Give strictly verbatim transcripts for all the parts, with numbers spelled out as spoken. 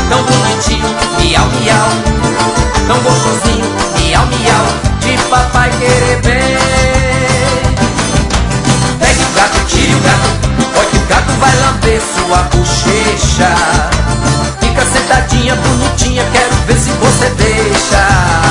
tão bonitinho, miau, miau, tão gostosinho, miau, miau, de papai querer bem. Pegue o gato, tire o gato, olha que o gato vai lamber sua bochecha. Fica sentadinha, bonitinha, quero ver se você deixa.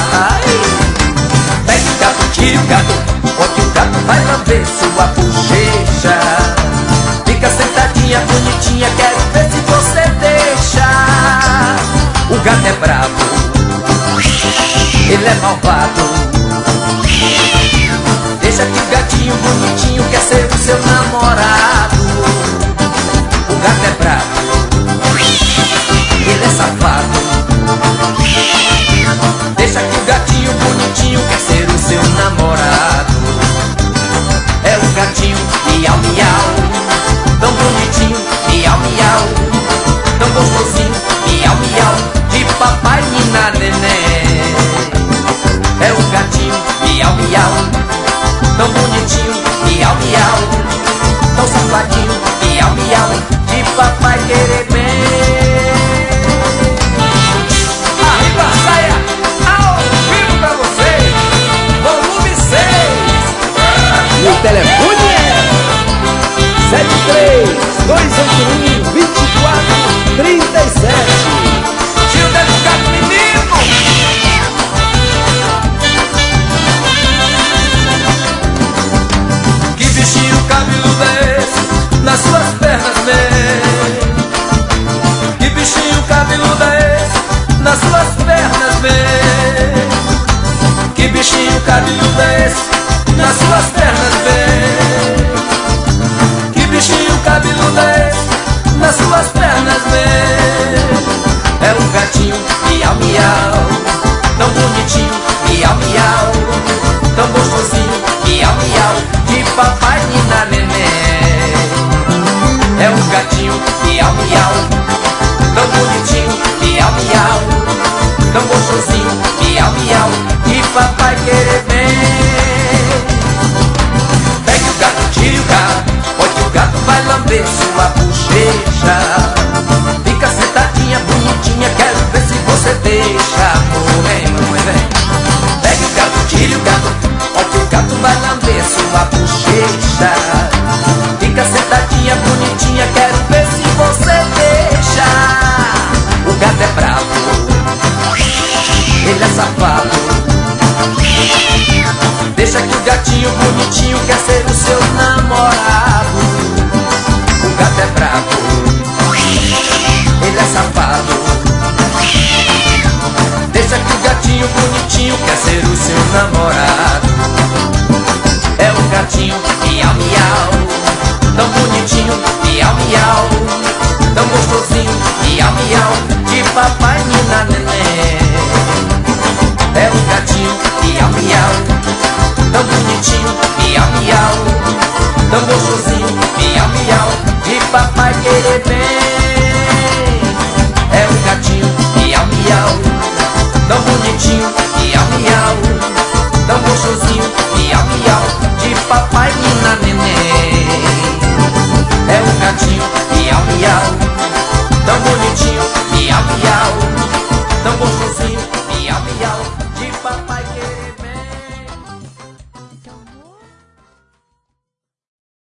Pegue o gato, tire o gato, olha que o gato vai lamber sua bochecha. Fica sentadinha, bonitinha, quero ver se você deixa. O gato é bravo, ele é malvado. Deixa que o gatinho bonitinho quer ser o seu namorado. O gato é bravo, ele é safado. Deixa que o gatinho bonitinho quer ser o seu namorado. É o gatinho miau, miau, tão bonitinho, miau, miau, tão gostosinho, miau, miau, de papai e na neném. É o gatinho miau, miau, tão bonitinho, miau, miau, tão safadinho, miau, miau, de papai querer bem. Arriba a saia, ao vivo pra vocês, volume seis. E o telefone é sete três dois oito um, dois quatro três sete. Tio do gato menino. Que bichinho cabeludo é esse nas suas pernas, vem. Que bichinho cabeludo é esse nas suas pernas, vem. Que bichinho cabeludo é esse nas suas pernas, vem. Que bichinho cabeludo é esse nas suas pernas, vem. É um gatinho miau, miau, tão bonitinho, miau, miau, tão gostosinho, miau, miau, de papai e na neném. É um gatinho miau, miau, tão bonitinho, miau, miau, tão gostosinho, miau, miau, de papai querer bem. Pegue o gato, tire o gato, olha que o gato vai lamber sua bochecha. Fica sentadinha, bonitinha, quero ver se você deixa. Vem, mamãe, vem. Pegue o gato, tire o gato, olha que o gato vai lamber sua bochecha. Fica sentadinha, bonitinha, quero ver se você deixa. O gato é bravo, ele é safado. Deixa que o gatinho bonitinho quer ser o seu namorado. O gato é bravo, ele é safado. Deixa que o gatinho bonitinho quer ser o seu namorado. É um gatinho miau, miau, tão bonitinho, miau, miau, tão gostosinho, miau, miau, de papai e na neném. É um gatinho miau, miau, tão bonitinho, miau, miau, tão gostosinho, miau, miau, de papai querer bem. É um gatinho miau, miau, tão bonitinho, miau, miau, tão gostosinho.